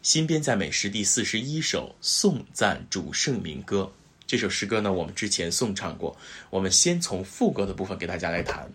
新编赞美诗第41首，颂赞主圣名歌。这首诗歌呢，我们之前颂唱过，我们先从副歌的部分给大家来弹。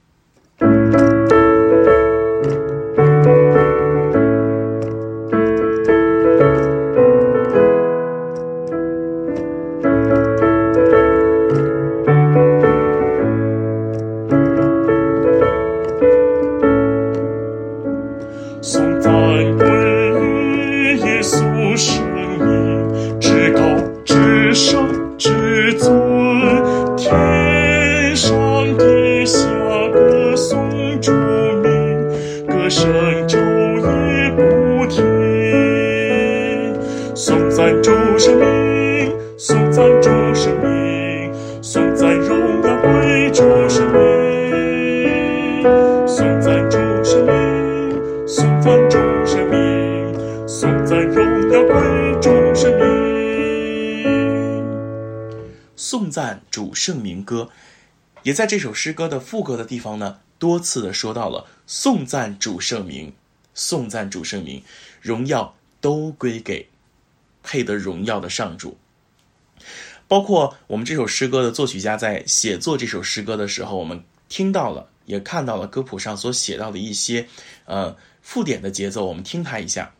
颂赞归于耶稣圣名，至高至圣至尊，天上地下歌颂主名，歌声昼夜不停。颂赞主圣名，颂赞主圣名，颂赞荣耀归主圣名，颂赞主圣名，颂赞主圣名，颂赞荣耀归主圣名。 颂赞主圣名歌，也在这首诗歌的副歌的地方呢，多次的说到了颂赞主圣名，颂赞主圣名，荣耀都归给配得荣耀的上主。包括我们这首诗歌的作曲家在写作这首诗歌的时候，我们听到了也看到了歌谱上所写到的一些附点的节奏，我们听它一下。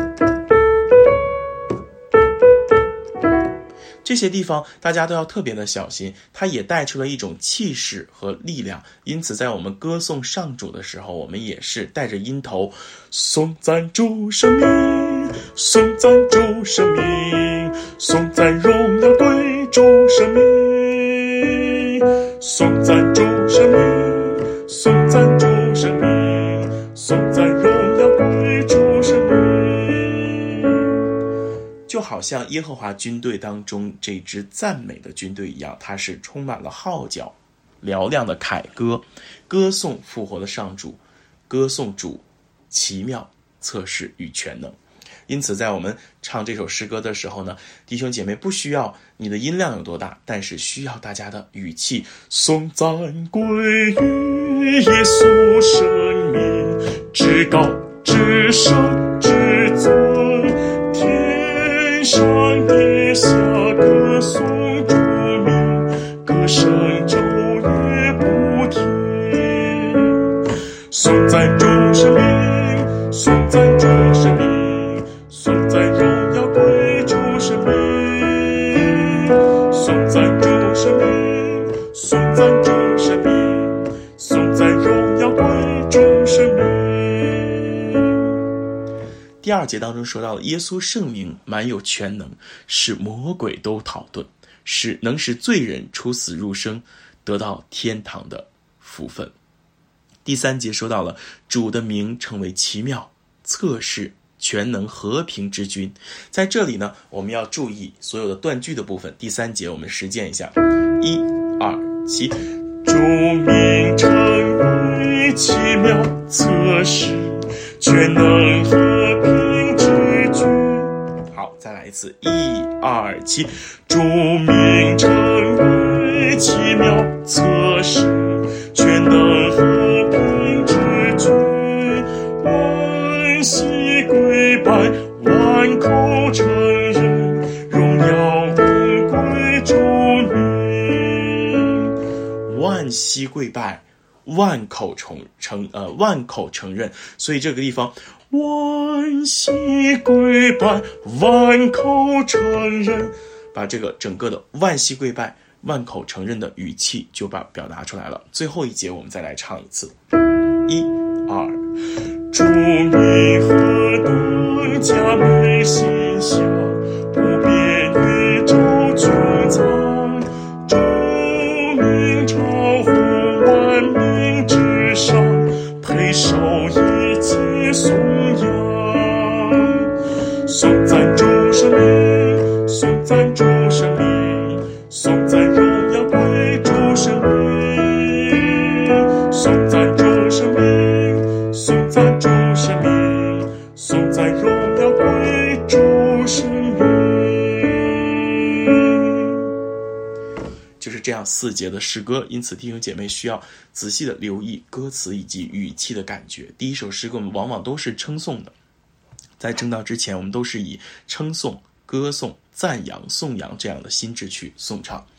这些地方大家都要特别的小心，它也带出了一种气势和力量，因此在我们歌颂上主的时候，我们也是带着音头， 颂赞主圣名，颂赞主圣名，颂赞荣耀归主圣名，颂赞主圣名，颂赞主圣名，颂赞荣耀归主圣名。 就好像耶和华军队当中这支赞美的军队一样，它是充满了号角，嘹亮的凯歌，歌颂复活的上主，歌颂主奇妙策士与全能。因此在我们唱这首诗歌的时候呢，弟兄姐妹不需要你的音量有多大，但是需要大家的语气。 颂赞归于耶稣圣名，至高至圣至尊，天上地下歌颂主名，歌声昼夜不停。颂赞主圣名，颂赞主圣名，颂赞荣耀归主圣名，颂赞主圣名，颂赞主圣名，颂赞荣耀归主圣名。 第二节当中说到了耶稣圣名满有全能，使魔鬼都逃遁，能使罪人出死入生，得到天堂的福分。第三节说到了主的名成为奇妙策士全能和平之君。在这里呢，我们要注意所有的断句的部分。第三节我们实践一下，1、2、7， 主名成为奇妙策士全能和平之君。 好，再来一次，1、2、7， 主名成为奇妙策士全能和平之君，万膝跪拜，万口承认，荣耀本归主名。 万膝跪拜，万口承认，所以这个地方万膝跪拜，万口承认， 把这个整个的万膝跪拜万口承认的语气就表达出来了。最后一节我们再来唱一次，1、2， 主名何等佳美馨香，不变宇宙穹苍，主名超乎万民之上，配受一切颂扬。颂赞主圣名，颂赞主圣名，颂赞荣耀归主圣名，颂赞主圣名，颂赞主圣名，颂赞荣耀归主圣名。 就是这样4节的诗歌，因此弟兄姐妹需要仔细的留意歌词以及语气的感觉。第一首诗歌我们往往都是称颂的， 在正道之前，我们都是以称颂、歌颂、赞扬、颂扬这样的心智去颂唱。